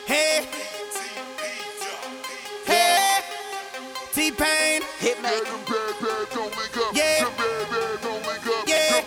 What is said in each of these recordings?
Hey, hey, T-Pain. Hitman. Yeah. Yeah.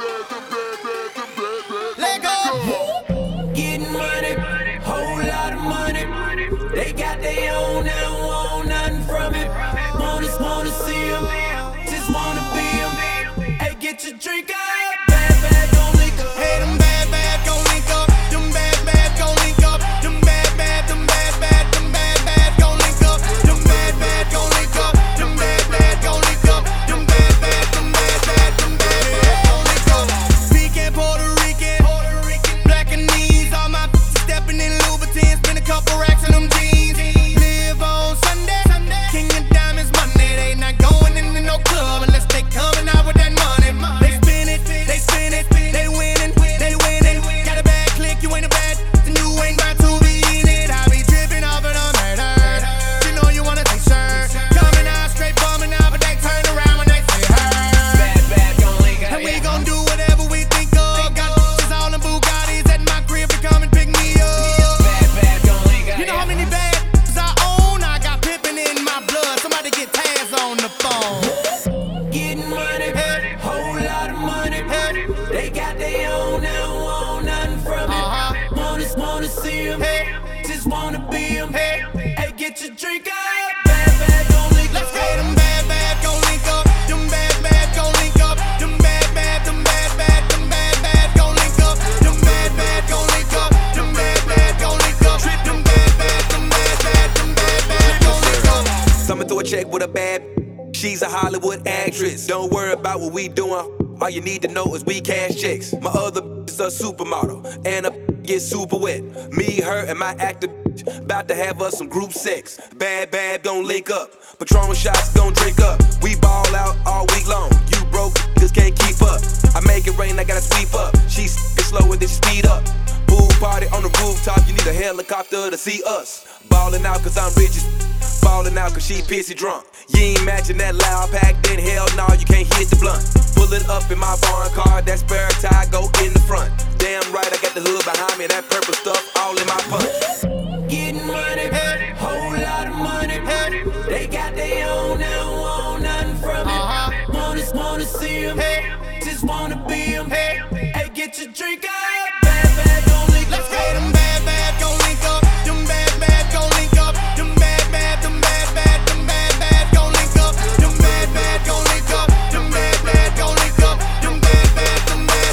Let go. Getting money, whole lot of money. They got their own, they don't want nothing from it. Wanna see them, just wanna be them. Hey, get your drink up. Bad, don't link up. Hey, them bad, gon' link up. Them bad, gon' link up. Them bad, them bad, gon' link up. Them bad, gon' link up. Them bad, gon' link up. Them bad, gon' link up. Speaking Puerto Rican, black and knees. All my stepping in Louboutins, spend a couple racks on them jeans. Live on Sunday, King of Diamonds Monday. They not going into no club unless they coming out with that money. They spin it, they winning. Got a bad click, you ain't a bad, then you ain't about to be in it. I be dripping off of the murder. You know you wanna take sure. Coming out straight bumming out, but they turn around when they say her. Bad, don't link up. And we gon' do whatever we think of. Got bitches all in Bugattis at my crib to come and pick me up. Bad, don't link up. You know how many bad I own? I got Pippin in my blood. Somebody get Taz on the phone. Getting money, whole lot of money. They got their own, they don't want nothing from it. Wanna see them, just wanna be them. Hey, get your drink up. Bad, don't link up. Let's go. Them bad, gon' link up. Them bad, gon' link up. Them bad, gon' link up. Them bad, gon' link up. Them bad, gon' link up. Them bad, gon' link up. Thumbing through a check with a bad. She's a Hollywood actress. Don't worry about what we doing. All you need to know is we cash checks. My other is a supermodel, and a get super wet. Me, her, and my actor about to have us some group sex. Bad, don't link up. Patron shots, don't drink up. We ball out all week long. You broke, just can't keep up. I make it rain, I gotta sweep up. She's slower than she speed up. Pool party on the rooftop, you need a helicopter to see us. Ballin' out cause I'm rich as ballin' out cause she pissy drunk. You ain't matching that loud pack, then hell no, you can't hit the blunt. Pull it up in my barn car, that spare tire go in the front. Damn right, I got the hood behind me, that purple stuff all in my punch. Getting money, whole lot of money. They got their own, they don't want nothing from it. Wanna see them, just wanna be them. Hey, get your drink up. Bad, don't link up. Let's go. Them bad, gon' link up. Them bad, gon' link up. Them bad, gon' link up. Them bad, gon' link up. Them bad, gon' link up. Them bad,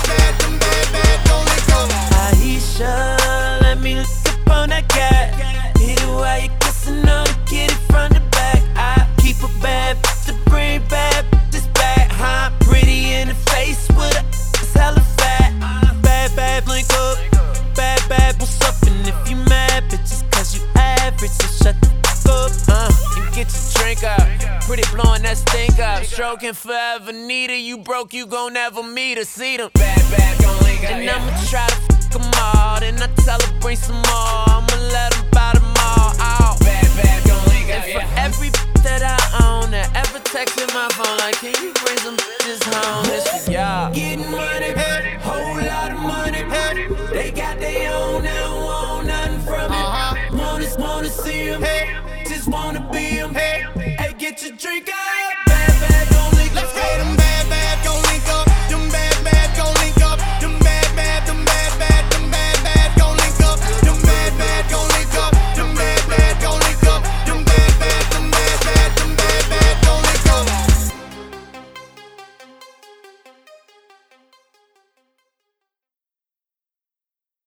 gon' link up. Aisha, let me look up on that cat. Hit it while you kissing on the kitty from the back. I keep a bad bitch to bring bad bitches back. Huh? Pretty in the face with a it's hella fat. Bad, link up. Bad, what's up? And if you mad, bitches, cause you average, so shut the fuck up. And get your drink up. Pretty blowing that stink up. Stroking forever, need her. You broke, you gon' never meet her. See them. Bad, don't link up. And I'ma try to fuck them all. Then I tell her bring some more. I'ma let them buy them all out. Bad, don't link up. And for every that I own that ever texted my phone, like, can you bring some bitches home? This for y'all. Getting money, whole lot of money. They got their own, they don't want nothing from it. Wanna see them, just wanna be them. Hey, get your drink up.